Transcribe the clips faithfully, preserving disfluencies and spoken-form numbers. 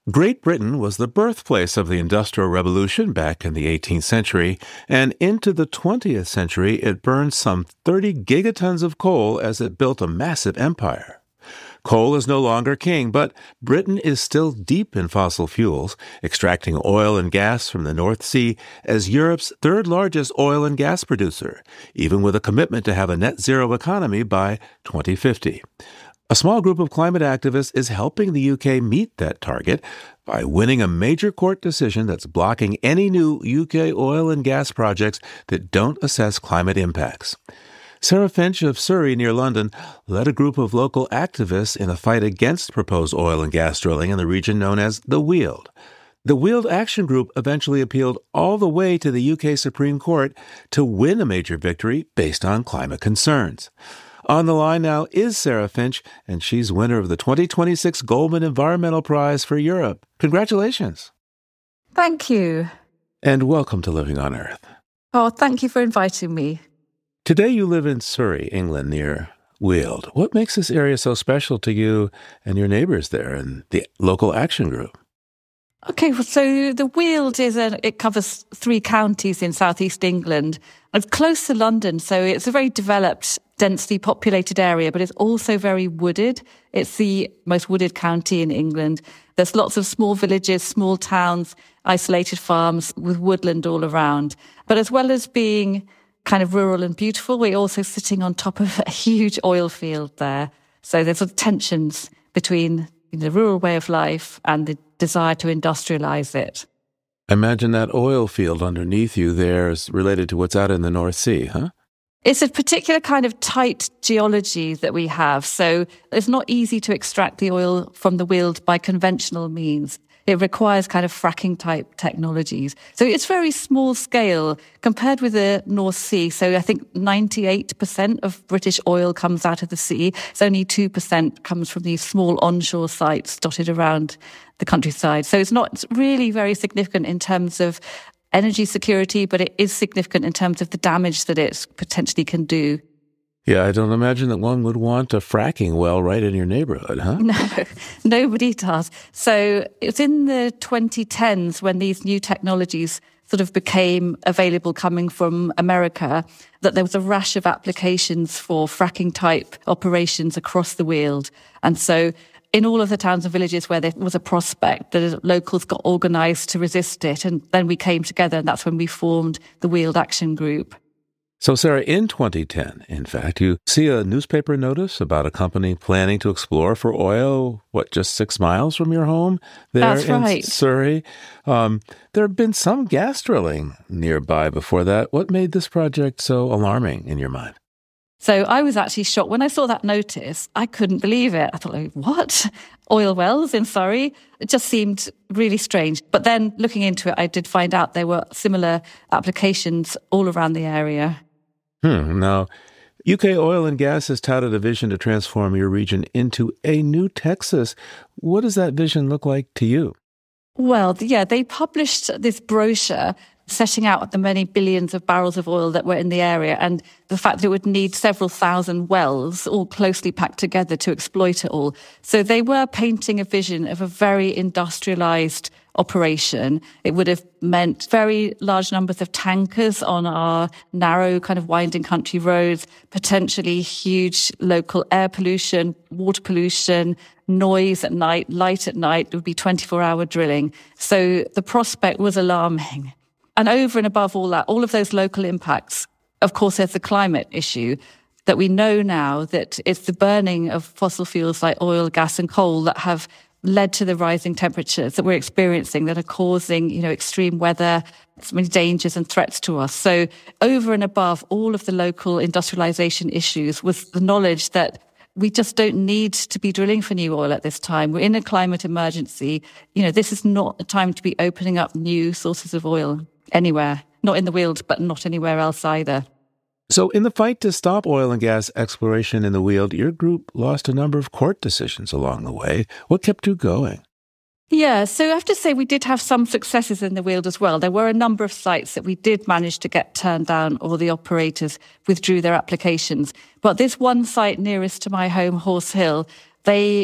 Great Britain was the birthplace of the Industrial Revolution back in the eighteenth century, and into the twentieth century it burned some thirty gigatons of coal as it built a massive empire. Coal is no longer king, but Britain is still deep in fossil fuels, extracting oil and gas from the North Sea as Europe's third-largest oil and gas producer, even with a commitment to have a net-zero economy by twenty fifty. A small group of climate activists is helping the U K meet that target by winning a major court decision that's blocking any new U K oil and gas projects that don't assess climate impacts. Sarah Finch of Surrey near London led a group of local activists in a fight against proposed oil and gas drilling in the region known as the Weald. The Weald Action Group eventually appealed all the way to the U K Supreme Court to win a major victory based on climate concerns. On the line now is Sarah Finch, and she's winner of the twenty twenty-six Goldman Environmental Prize for Europe. Congratulations. Thank you. And welcome to Living on Earth. Oh, thank you for inviting me. Today you live in Surrey, England, near Weald. What makes this area so special to you and your neighbours there and the local action group? Okay, well, so the Weald is a, it covers three counties in southeast England. It's close to London, so it's a very developed, densely populated area, but it's also very wooded. It's the most wooded county in England. There's lots of small villages, small towns, isolated farms with woodland all around. But as well as being kind of rural and beautiful, we're also sitting on top of a huge oil field there. So there's sort of tensions between the rural way of life and the desire to industrialize it. I imagine that oil field underneath you there is related to what's out in the North Sea, huh? It's a particular kind of tight geology that we have. So it's not easy to extract the oil from the Weald by conventional means. It requires kind of fracking type technologies. So it's very small scale compared with the North Sea. So I think ninety-eight percent of British oil comes out of the sea. So only two percent comes from these small onshore sites dotted around the countryside. So it's not really very significant in terms of energy security, but it is significant in terms of the damage that it potentially can do. Yeah, I don't imagine that one would want a fracking well right in your neighborhood, huh? No, nobody does. So it's in the twenty tens when these new technologies sort of became available coming from America, that there was a rush of applications for fracking type operations across the Weald. And so in all of the towns and villages where there was a prospect, the locals got organised to resist it. And then we came together, and that's when we formed the Weald Action Group. So, Sarah, in twenty ten, in fact, you see a newspaper notice about a company planning to explore for oil, what, just six miles from your home there That's in right. Surrey. Um, there had been some gas drilling nearby before that. What made this project so alarming in your mind? So I was actually shocked. When I saw that notice, I couldn't believe it. I thought, like, what? Oil wells in Surrey? It just seemed really strange. But then looking into it, I did find out there were similar applications all around the area. Hmm. Now, U K Oil and Gas has touted a vision to transform your region into a new Texas. What does that vision look like to you? Well, yeah, they published this brochure setting out the many billions of barrels of oil that were in the area and the fact that it would need several thousand wells all closely packed together to exploit it all. So they were painting a vision of a very industrialized operation. It would have meant very large numbers of tankers on our narrow kind of winding country roads, potentially huge local air pollution, water pollution, noise at night, light at night. It would be twenty-four hour drilling. So the prospect was alarming. And over and above all that, all of those local impacts, of course, there's the climate issue that we know now that it's the burning of fossil fuels like oil, gas and coal that have led to the rising temperatures that we're experiencing that are causing, you know, extreme weather, so many dangers and threats to us. So over and above all of the local industrialization issues was the knowledge that we just don't need to be drilling for new oil at this time. We're in a climate emergency. You know, this is not a time to be opening up new sources of oil anywhere, not in the Weald, but not anywhere else either. So in the fight to stop oil and gas exploration in the Weald, your group lost a number of court decisions along the way. What kept you going? Yeah, so I have to say we did have some successes in the Weald as well. There were a number of sites that we did manage to get turned down or the operators withdrew their applications. But this one site nearest to my home, Horse Hill, they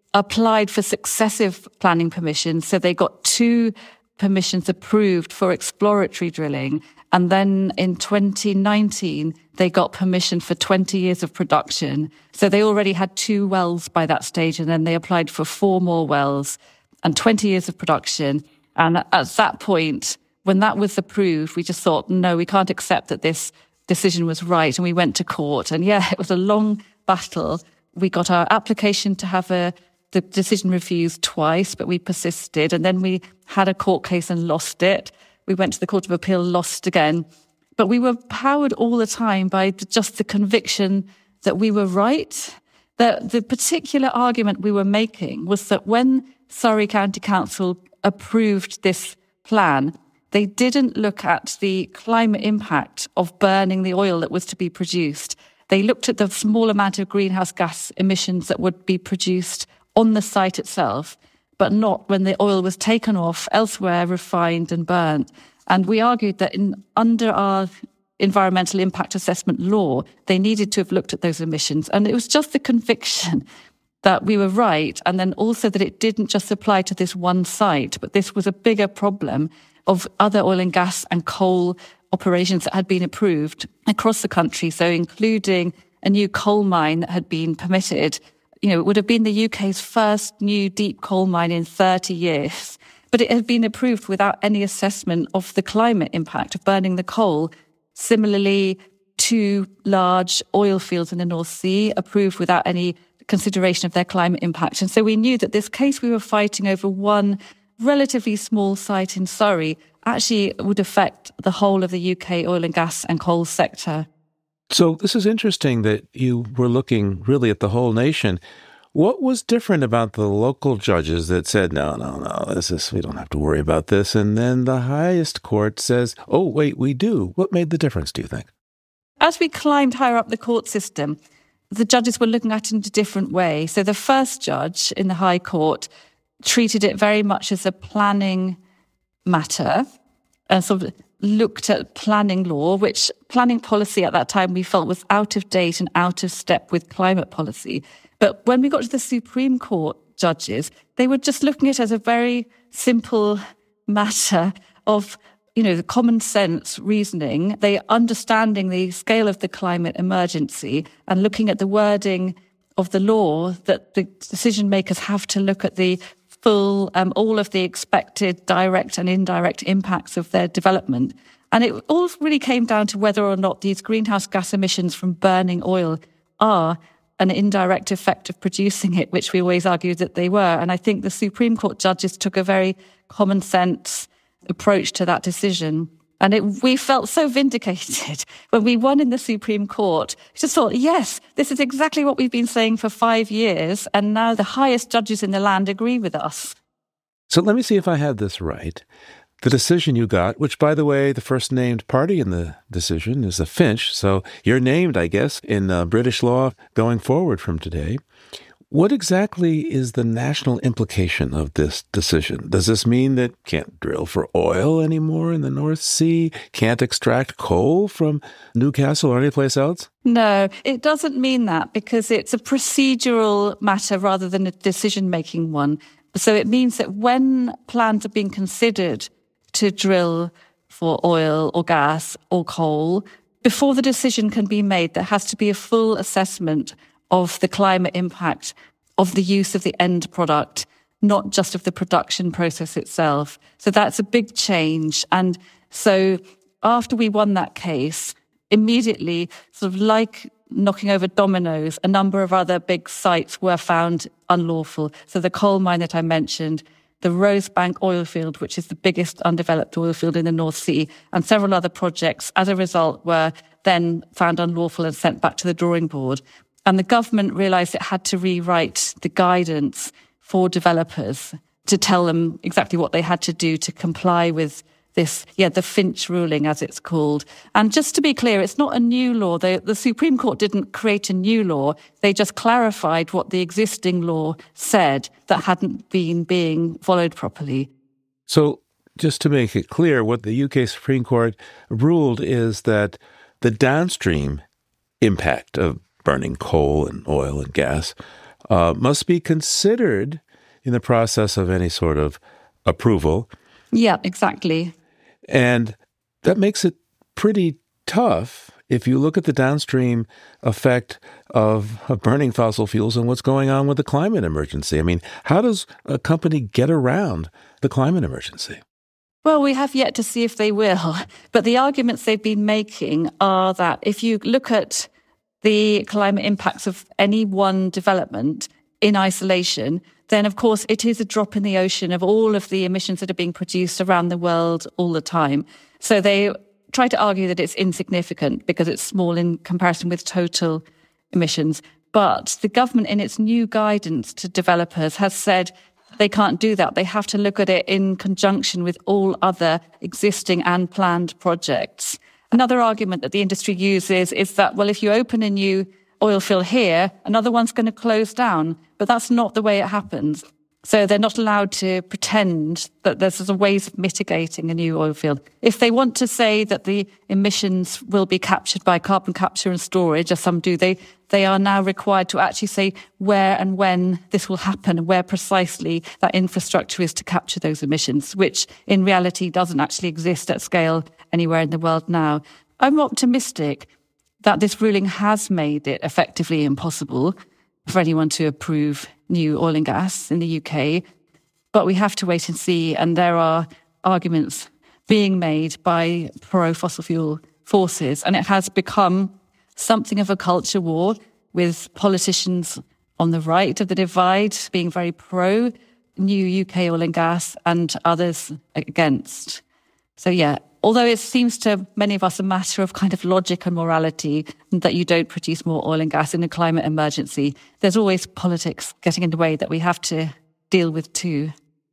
applied for successive planning permissions. So they got two permissions approved for exploratory drilling. And then in twenty nineteen, they got permission for twenty years of production. So they already had two wells by that stage, and then they applied for four more wells and twenty years of production. And at that point, when that was approved, we just thought, no, we can't accept that this decision was right. And we went to court. And yeah, it was a long battle. We got our application to have a the decision refused twice, but we persisted. And then we had a court case and lost it. We went to the Court of Appeal, lost again. But we were powered all the time by just the conviction that we were right. That the particular argument we were making was that when Surrey County Council approved this plan, they didn't look at the climate impact of burning the oil that was to be produced. They looked at the small amount of greenhouse gas emissions that would be produced on the site itself, but not when the oil was taken off elsewhere, refined and burnt. And we argued that in under our environmental impact assessment law, they needed to have looked at those emissions. And it was just the conviction that we were right, and then also that it didn't just apply to this one site, but this was a bigger problem of other oil and gas and coal operations that had been approved across the country, so including a new coal mine that had been permitted. You know, it would have been the U K's first new deep coal mine in thirty years, but it had been approved without any assessment of the climate impact of burning the coal. Similarly, two large oil fields in the North Sea approved without any consideration of their climate impact. And so we knew that this case we were fighting over one relatively small site in Surrey actually would affect the whole of the U K oil and gas and coal sector. So this is interesting that you were looking really at the whole nation. What was different about the local judges that said, no, no, no, this is, we don't have to worry about this, and then the highest court says, oh, wait, we do? What made the difference, do you think? As we climbed higher up the court system, the judges were looking at it in a different way. So the first judge in the High Court treated it very much as a planning matter and sort of looked at planning law, which planning policy at that time we felt was out of date and out of step with climate policy. But when we got to the Supreme Court judges, they were just looking at it as a very simple matter of, you know, the common sense reasoning. They understanding the scale of the climate emergency and looking at the wording of the law that the decision makers have to look at the full, um, all of the expected direct and indirect impacts of their development. And it all really came down to whether or not these greenhouse gas emissions from burning oil are an indirect effect of producing it, which we always argued that they were. And I think the Supreme Court judges took a very common sense approach to that decision. And it, we felt so vindicated when we won in the Supreme Court. We just thought, yes, this is exactly what we've been saying for five years. And now the highest judges in the land agree with us. So let me see if I had this right. The decision you got, which, by the way, the first named party in the decision is the Finch. So you're named, I guess, in uh, British law going forward from today. What exactly is the national implication of this decision? Does this mean that can't drill for oil anymore in the North Sea? Can't extract coal from Newcastle or anyplace else? No, it doesn't mean that, because it's a procedural matter rather than a decision-making one. So it means that when plans are being considered to drill for oil or gas or coal, before the decision can be made, there has to be a full assessment of the climate impact of the use of the end product, not just of the production process itself. So that's a big change. And so after we won that case, immediately, sort of like knocking over dominoes, a number of other big sites were found unlawful. So the coal mine that I mentioned, the Rosebank oil field, which is the biggest undeveloped oil field in the North Sea, and several other projects, as a result, were then found unlawful and sent back to the drawing board. And the government realised it had to rewrite the guidance for developers to tell them exactly what they had to do to comply with this, yeah, the Finch ruling, as it's called. And just to be clear, it's not a new law. The, the Supreme Court didn't create a new law. They just clarified what the existing law said that hadn't been being followed properly. So just to make it clear, what the U K Supreme Court ruled is that the downstream impact of burning coal and oil and gas uh, must be considered in the process of any sort of approval. Yeah, exactly. And that makes it pretty tough if you look at the downstream effect of, of burning fossil fuels and what's going on with the climate emergency. I mean, how does a company get around the climate emergency? Well, we have yet to see if they will. But the arguments they've been making are that if you look at the climate impacts of any one development in isolation, then of course it is a drop in the ocean of all of the emissions that are being produced around the world all the time. So they try to argue that it's insignificant because it's small in comparison with total emissions. But the government, in its new guidance to developers, has said they can't do that. They have to look at it in conjunction with all other existing and planned projects. Another argument that the industry uses is that, well, if you open a new oil field here, another one's going to close down. But that's not the way it happens. So they're not allowed to pretend that there's a ways of mitigating a new oil field. If they want to say that the emissions will be captured by carbon capture and storage, as some do, they, they are now required to actually say where and when this will happen, and where precisely that infrastructure is to capture those emissions, which in reality doesn't actually exist at scale anywhere in the world now. I'm optimistic that this ruling has made it effectively impossible for anyone to approve new oil and gas in the U K. But we have to wait and see. And there are arguments being made by pro-fossil fuel forces. And it has become something of a culture war, with politicians on the right of the divide being very pro new U K oil and gas and others against. So, yeah, although it seems to many of us a matter of kind of logic and morality that you don't produce more oil and gas in a climate emergency, there's always politics getting in the way that we have to deal with too.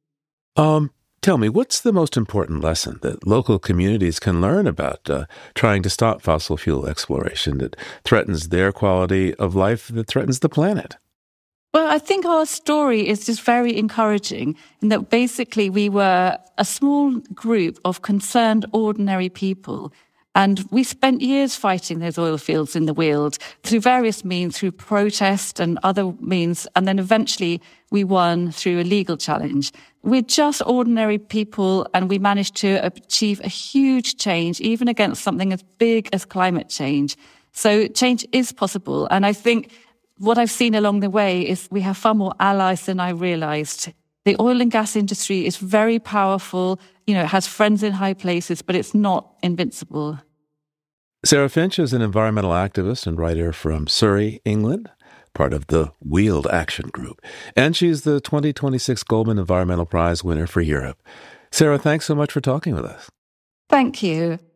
Um, tell me, what's the most important lesson that local communities can learn about uh, trying to stop fossil fuel exploration that threatens their quality of life, that threatens the planet? Well, I think our story is just very encouraging in that basically we were a small group of concerned, ordinary people. And we spent years fighting those oil fields in the Weald through various means, through protest and other means. And then eventually we won through a legal challenge. We're just ordinary people, and we managed to achieve a huge change, even against something as big as climate change. So change is possible. And I think what I've seen along the way is we have far more allies than I realized. The oil and gas industry is very powerful. You know, it has friends in high places, but it's not invincible. Sarah Finch is an environmental activist and writer from Surrey, England, part of the Weald Action Group. And she's the twenty twenty-six Goldman Environmental Prize winner for Europe. Sarah, thanks so much for talking with us. Thank you.